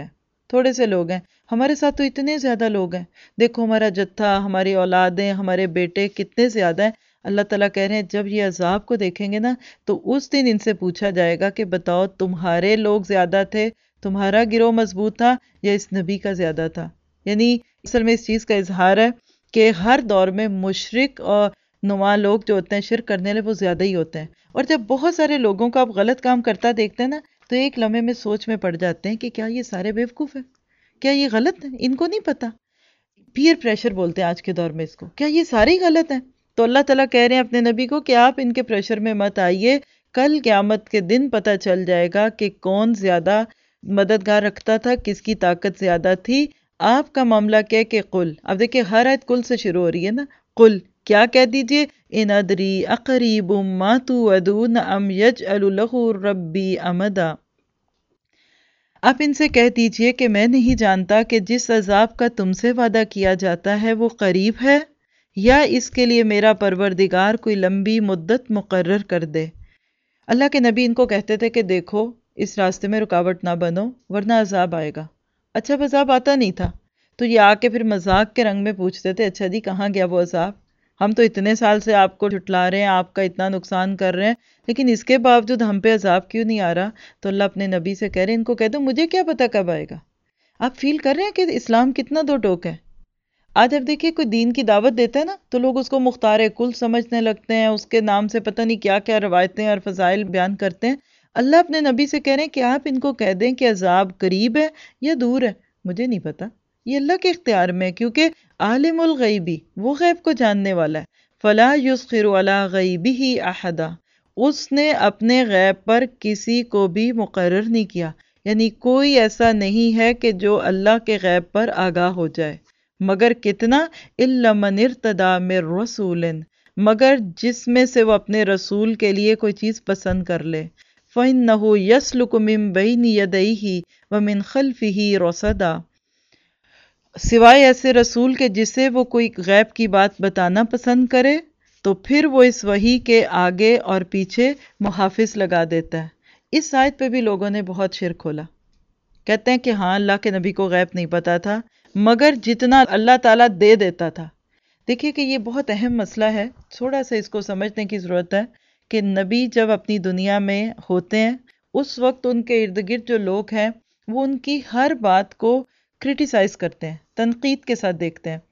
تھوڑے سے لوگ ہیں، ہمارے ساتھ تو اتنے زیادہ لوگ ہیں، دیکھو ہمارا جتھا، ہماری اولادیں، ہمارے بیٹے کتنے زیادہ ہیں۔ اللہ تعالیٰ کہہ رہے ہیں جب یہ عذاب کو دیکھیں گے نا تو اس دن ان سے پوچھا جائے گا کہ بتاؤ تمہارے لوگ زیادہ تھے، تمہارا گروہ مضبوط تھا یا اس نبی کا زیادہ تھا؟ یعنی اصل میں اس چیز کا اظہار ہے کہ ہر دور میں مشرک اور نما لوگ جو ہوتے ہیں، شرک کرنے والے، وہ زیادہ ہی ہوتے ہیں۔ اور جب بہت سارے لوگوں کو آپ غلط کام کرتا دیکھتے ہیں نا تو ایک لمحے میں سوچ میں پڑ جاتے ہیں کہ کیا یہ سارے بیوقوف ہیں؟ کیا یہ غلط ہے؟ ان کو نہیں پتا؟ پیئر پریشر بولتے ہیں آج کے دور میں اس کو، کیا یہ سارے ہی غلط ہیں؟ تو اللہ تعالیٰ کہہ رہے ہیں اپنے نبی کو کہ آپ ان کے پریشر میں مت آئیے، کل قیامت کے دن پتہ چل جائے گا کہ کون زیادہ مددگار رکھتا تھا، کس کی طاقت زیادہ تھی۔ آپ کا معاملہ کیا کہ قل، اب دیکھیں ہر آیت قل سے شروع ہو رہی ہے نا، قل کیا کہہ دیجئے، ان ادری اقریب ما توعدون ام یجعل لہ ربی امدا، آپ ان سے کہہ دیجئے کہ میں نہیں جانتا کہ جس عذاب کا تم سے وعدہ کیا جاتا ہے وہ قریب ہے یا اس کے لیے میرا پروردگار کوئی لمبی مدت مقرر کر دے۔ اللہ کے نبی ان کو کہتے تھے کہ دیکھو اس راستے میں رکاوٹ نہ بنو ورنہ عذاب آئے گا۔ اچھا اب عذاب آتا نہیں تھا تو یہ آ کے پھر مذاق کے رنگ میں پوچھتے تھے اچھا جی کہاں گیا وہ عذاب؟ ہم تو اتنے سال سے آپ کو جھٹلا رہے ہیں، آپ کا اتنا نقصان کر رہے ہیں، لیکن اس کے باوجود ہم پہ عذاب کیوں نہیں آ رہا؟ تو اللہ اپنے نبی سے کہہ رہے ہیں ان کو کہہ دو مجھے کیا پتا کب آئے گا۔ آپ فیل کر رہے ہیں کہ اسلام کتنا دو ٹوک ہے؟ آج اب دیکھیے کوئی دین کی دعوت دیتا ہے نا تو لوگ اس کو مختار کل سمجھنے لگتے ہیں، اس کے نام سے پتہ نہیں کیا کیا روایتیں اور فضائل بیان کرتے ہیں۔ اللہ اپنے نبی سے کہہ رہے ہیں کہ آپ ان کو کہہ دیں کہ عذاب قریب ہے یا دور ہے، مجھے نہیں پتا، یہ اللہ کے اختیار میں ہے، کیونکہ عالم الغیبی، وہ غیب کو جاننے والا ہے۔ فلا یسخر علی غیبہ احدا، اس نے اپنے غیب پر کسی کو بھی مقرر نہیں کیا، یعنی کوئی ایسا نہیں ہے کہ جو اللہ کے غیب پر آگاہ ہو جائے، مگر کتنا الا من ارتضی من رسول، مگر جس میں سے وہ اپنے رسول کے لیے کوئی چیز پسند کر لے۔ فَإِنَّهُ يَسْلُكُ مِن بَيْنِ يَدَيْهِ وَمِن خَلْفِهِ رَصَدًا، سوائے ایسے رسول کے جسے وہ کوئی غیب کی بات بتانا پسند کرے تو پھر وہ اس وحی کے آگے اور پیچھے محافظ لگا دیتا ہے۔ اس آیت پہ بھی لوگوں نے بہت شر کھولا، کہتے ہیں کہ ہاں اللہ کے نبی کو غیب نہیں پتا تھا مگر جتنا اللہ تعالیٰ دے دیتا تھا۔ دیکھیے کہ یہ بہت اہم مسئلہ ہے، تھوڑا سا اس کو سمجھنے کی ضرورت ہے کہ نبی جب اپنی دنیا میں ہوتے ہیں اس وقت ان کے ارد گرد جو لوگ ہیں وہ ان کی ہر بات کو کرٹیسائز کرتے ہیں، تنقید کے ساتھ دیکھتے ہیں۔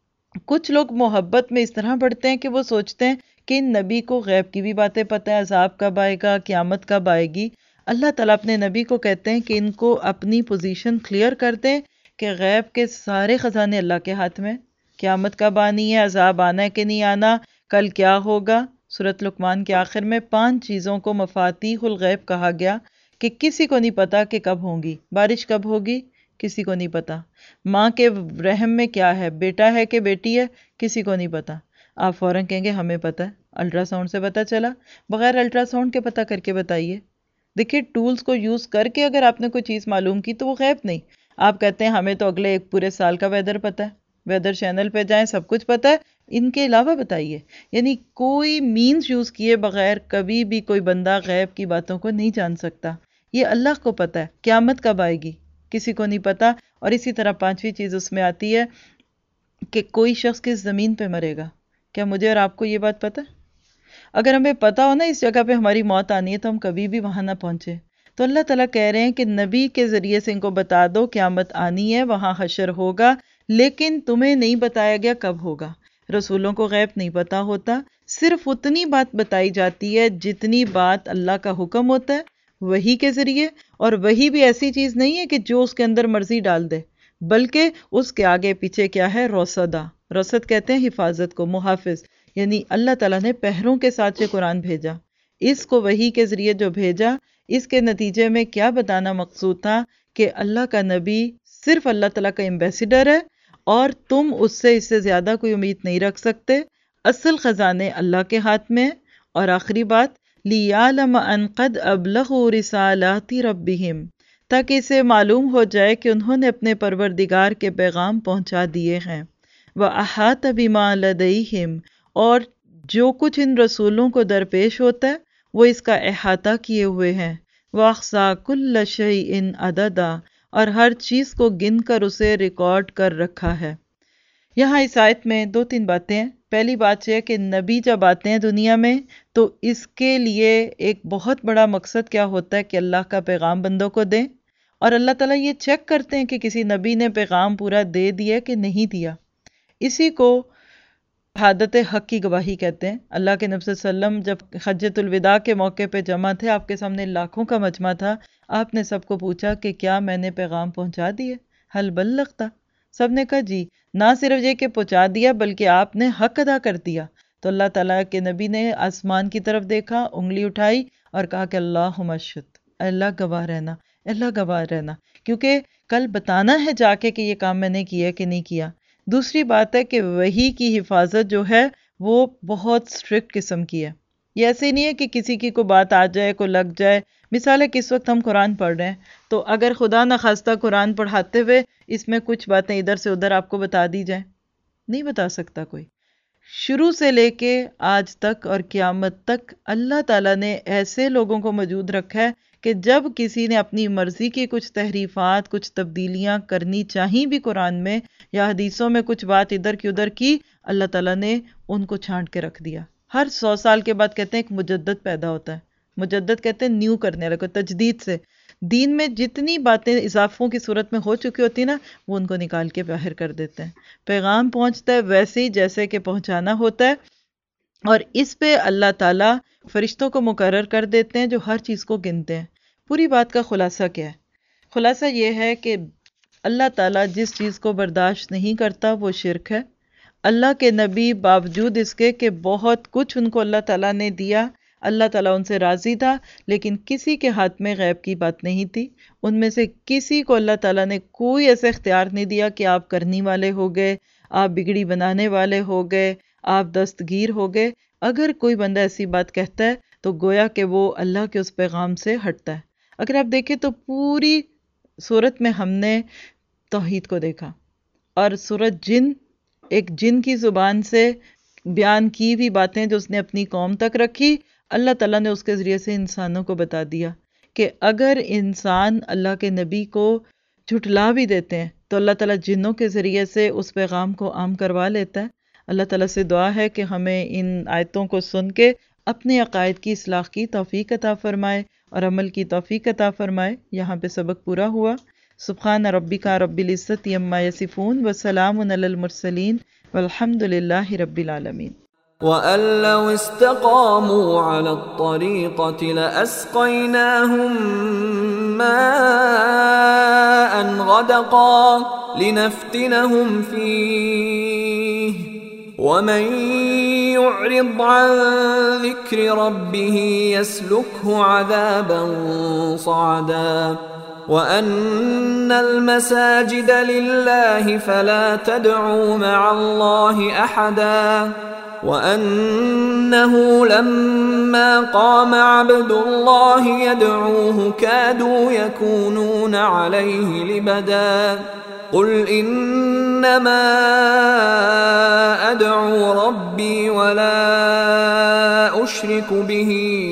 کچھ لوگ محبت میں اس طرح بڑھتے ہیں کہ وہ سوچتے ہیں کہ ان نبی کو غیب کی بھی باتیں پتہ ہے، عذاب کب آئے گا، قیامت کب آئے گی۔ اللہ تعالیٰ اپنے نبی کو کہتے ہیں کہ ان کو اپنی پوزیشن کلیئر کر دیں کہ غیب کے سارے خزانے اللہ کے ہاتھ میں، قیامت کب آنی ہے، عذاب آنا ہے کہ نہیں آنا، کل کیا ہوگا۔ سورۃ لقمان کے آخر میں 5 چیزوں کو مفاتیح الغیب کہا گیا کہ کسی کو نہیں پتا کہ کب ہوں گی۔ بارش کب ہوگی کسی کو نہیں پتا، ماں کے رحم میں کیا ہے، بیٹا ہے کہ بیٹی ہے، کسی کو نہیں پتا۔ آپ فوراً کہیں گے ہمیں پتا ہے، الٹرا ساؤنڈ سے پتا چلا، بغیر الٹرا ساؤنڈ کے پتا کر کے بتائیے۔ دیکھیے ٹولز کو یوز کر کے اگر آپ نے کوئی چیز معلوم کی تو وہ غیب نہیں۔ آپ کہتے ہیں ہمیں تو اگلے ایک پورے سال کا ویدر پتا ہے، ویدر چینل پہ جائیں سب کچھ پتا ہے، ان کے علاوہ بتائیے۔ یعنی کوئی مینز یوز کیے بغیر کبھی بھی کوئی بندہ غیب کی باتوں کو نہیں جان سکتا، یہ اللہ کو پتا ہے۔ قیامت کب آئے گی کسی کو نہیں پتا۔ اور اسی طرح 5ویں چیز اس میں آتی ہے کہ کوئی شخص کس زمین پہ مرے گا۔ کیا مجھے اور آپ کو یہ بات پتا ہے؟ اگر ہمیں پتا ہو نا اس جگہ پہ ہماری موت آنی ہے تو ہم کبھی بھی وہاں نہ پہنچے۔ تو اللہ تعالیٰ کہہ رہے ہیں کہ نبی کے ذریعے سے ان کو بتا دو قیامت آنی ہے، وہاں حشر ہوگا، لیکن تمہیں نہیں بتایا گیا کب ہوگا۔ رسولوں کو غیب نہیں پتا ہوتا، صرف اتنی بات بتائی جاتی ہے جتنی بات اللہ کا حکم ہوتا ہے وحی کے ذریعے، اور وحی بھی ایسی چیز نہیں ہے کہ جو اس کے اندر مرضی ڈال دے، بلکہ اس کے آگے پیچھے کیا ہے، رصدا، رصد کہتے ہیں حفاظت کو، محافظ، یعنی اللہ تعالیٰ نے پہروں کے ساتھ یہ قرآن بھیجا۔ اس کو وحی کے ذریعے جو بھیجا، اس کے نتیجے میں کیا بتانا مقصود تھا کہ اللہ کا نبی صرف اللہ تعالیٰ کا ایمبیسیڈر ہے اور تم اس سے زیادہ کوئی امید نہیں رکھ سکتے، اصل خزانے اللہ کے ہاتھ میں۔ اور آخری بات، لِيَعْلَمَ أَنْ قَدْ أَبْلَغُوا رِسَالَاتِ رَبِّهِمْ، تاکہ اسے معلوم ہو جائے کہ انہوں نے اپنے پروردگار کے پیغام پہنچا دیے ہیں۔ وَأَحَاطَ بِمَا لَدَيْهِمْ، اور جو کچھ ان رسولوں کو درپیش ہوتا ہے وہ اس کا احاطہ کیے ہوئے ہیں۔ وَأَحْصَىٰ كُلَّ شَيْءٍ عَدَدًا، اور ہر چیز کو گن کر اسے ریکارڈ کر رکھا ہے۔ یہاں اس آیت میں 2-3 باتیں ہیں۔ پہلی بات یہ ہے کہ نبی جب آتے ہیں دنیا میں تو اس کے لیے ایک بہت بڑا مقصد کیا ہوتا ہے کہ اللہ کا پیغام بندوں کو دیں، اور اللہ تعالیٰ یہ چیک کرتے ہیں کہ کسی نبی نے پیغام پورا دے دیا کہ نہیں دیا۔ اسی کو شہادت حق کی گواہی کہتے ہیں۔ اللہ کے نبی صلی اللہ علیہ وسلم جب حجۃ الوداع کے موقع پہ جمع تھے، آپ کے سامنے لاکھوں کا مجمع تھا، آپ نے سب کو پوچھا کہ کیا میں نے پیغام پہنچا دیے؟ حل بلغتا؟ سب نے کہا جی۔ نہ صرف یہ کہ پہنچا دیا بلکہ آپ نے حق ادا کر دیا۔ تو اللہ تعالیٰ کے نبی نے آسمان کی طرف دیکھا، انگلی اٹھائی اور کہا کہ اللہم اشہد، اللہ گواہ رہنا، اللہ گواہ رہنا، کیونکہ کل بتانا ہے جا کے کہ یہ کام میں نے کیا کہ نہیں کیا۔ دوسری بات ہے کہ وحی کی حفاظت جو ہے وہ بہت سٹرکٹ قسم کی ہے۔ یہ ایسے نہیں ہے کہ کسی کی کوئی بات آ جائے، کوئی لگ جائے۔ مثال ہے کہ اس وقت ہم قرآن پڑھ رہے ہیں، تو اگر خدا نخواستہ قرآن پڑھاتے ہوئے اس میں کچھ باتیں ادھر سے ادھر آپ کو بتا دی جائیں، نہیں بتا سکتا کوئی۔ شروع سے لے کے آج تک اور قیامت تک اللہ تعالیٰ نے ایسے لوگوں کو موجود رکھا ہے کہ جب کسی نے اپنی مرضی کی کچھ تحریفات، کچھ تبدیلیاں کرنی چاہیں بھی قرآن میں یا حدیثوں میں کچھ بات ادھر کی ادھر کی، اللہ تعالیٰ نے ان کو چھانٹ کے رکھ دیا۔ ہر 100 سال کے بعد کہتے ہیں ایک مجدد پیدا ہوتا ہے۔ مجدد کہتے ہیں نیو کرنے والے کو، تجدید سے۔ دین میں جتنی باتیں اضافوں کی صورت میں ہو چکی ہوتی نا، وہ ان کو نکال کے باہر کر دیتے ہیں۔ پیغام پہنچتا ہے ویسے ہی جیسے کہ پہنچانا ہوتا ہے، اور اس پہ اللہ تعالیٰ فرشتوں کو مقرر کر دیتے ہیں جو ہر چیز کو گنتے ہیں۔ پوری بات کا خلاصہ کیا ہے؟ خلاصہ یہ ہے کہ اللہ تعالیٰ جس چیز کو برداشت نہیں کرتا وہ شرک ہے۔ اللہ کے نبی باوجود اس کے کہ بہت کچھ ان کو اللہ تعالیٰ نے دیا، اللہ تعالیٰ ان سے راضی تھا، لیکن کسی کے ہاتھ میں غیب کی بات نہیں تھی۔ ان میں سے کسی کو اللہ تعالیٰ نے کوئی ایسا اختیار نہیں دیا کہ آپ کرنی والے ہو گئے، آپ بگڑی بنانے والے ہو گئے، آپ دستگیر ہو گئے۔ اگر کوئی بندہ ایسی بات کہتا ہے تو گویا کہ وہ اللہ کے اس پیغام سے ہٹتا ہے۔ اگر آپ دیکھیں تو پوری سورت میں ہم نے توحید کو دیکھا، اور سورت جن، ایک جن کی زبان سے بیان کی ہوئی باتیں جو اس نے اپنی قوم تک رکھی، اللہ تعالیٰ نے اس کے ذریعے سے انسانوں کو بتا دیا کہ اگر انسان اللہ کے نبی کو جھٹلا بھی دیتے ہیں تو اللہ تعالیٰ جنوں کے ذریعے سے اس پیغام کو عام کروا لیتا ہے۔ اللہ تعالیٰ سے دعا ہے کہ ہمیں ان آیتوں کو سن کے اپنے عقائد کی اصلاح کی توفیق عطا فرمائے اور عمل کی توفیق عطا فرمائے۔ یہاں پہ سبق پورا ہوا۔ سبحان ربک رب العزت عما یصفون وسلام علی المرسلین والحمد للہ رب العالمین۔ وَأَن لَّوْ اسْتَقَامُوا عَلَى الطَّرِيقَةِ لَأَسْقَيْنَاهُم مَّاءً غَدَقًا لِّنَفْتِنَهُمْ فِيهِ وَمَن يُعْرِضْ عَن ذِكْرِ رَبِّهِ يَسْلُكْهُ عَذَابًا صَعَدًا وَأَنَّ الْمَسَاجِدَ لِلَّهِ فَلَا تَدْعُوا مَعَ اللَّهِ أَحَدًا وَأَنَّهُ لَمَّا قَامَ عَبْدُ اللَّهِ يَدْعُوهُ كَادُوا يَكُونُونَ عَلَيْهِ لِبَدًا قُلْ إِنَّمَا أَدْعُو رَبِّي وَلَا أُشْرِكُ بِهِ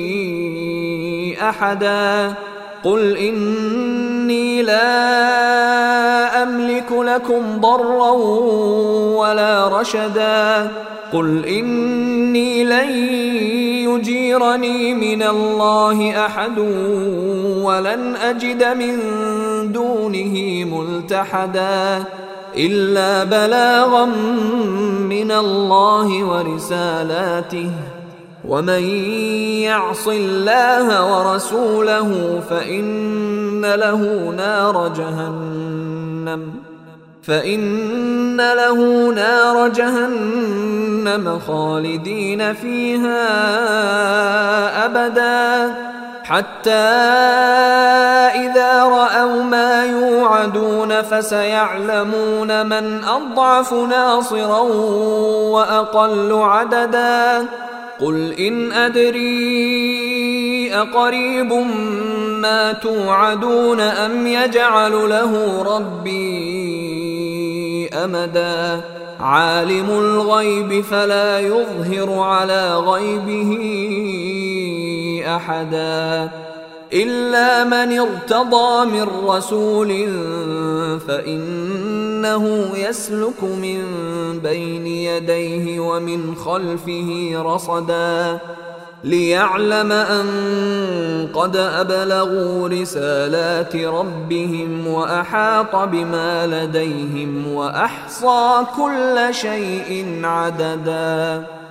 أَحَدًا قُلْ إِنِّي لَا أَمْلِكُ لَكُمْ ضَرًّا وَلَا رَشَدًا قُلْ إِنِّي لَن يُجِيرَنِي مِنَ اللَّهِ أَحَدٌ وَلَنْ أَجِدَ مِن دُونِهِ مُلْتَحَدًا إِلَّا بَلَاغًا مِّنَ اللَّهِ وَرِسَالَاتِهِ وَمَن يَعْصِ اللَّهَ وَرَسُولَهُ فَإِنَّ لَهُ نَارَ جَهَنَّمَ خَالِدِينَ فِيهَا أَبَدًا حَتَّى إِذَا رَأَوْا مَا يُوعَدُونَ فَسَيَعْلَمُونَ مَنْ أَضْعَفُ نَاصِرًا وَأَقَلُّ عَدَدًا قُلْ إِنْ أَدْرِي أَقَرِيبٌ مَا تُوعَدُونَ أَمْ يَجْعَلُ لَهُ رَبِّي أَمَدًا عَالِمُ الْغَيْبِ فَلَا يُظْهِرُ عَلَى غَيْبِهِ أَحَدًا إلا من ارتضى من رسول فإنه يسلك من بين يديه ومن خلفه رصدا ليعلم أن قد أبلغوا رسالات ربهم وأحاط بما لديهم وأحصى كل شيء عددا.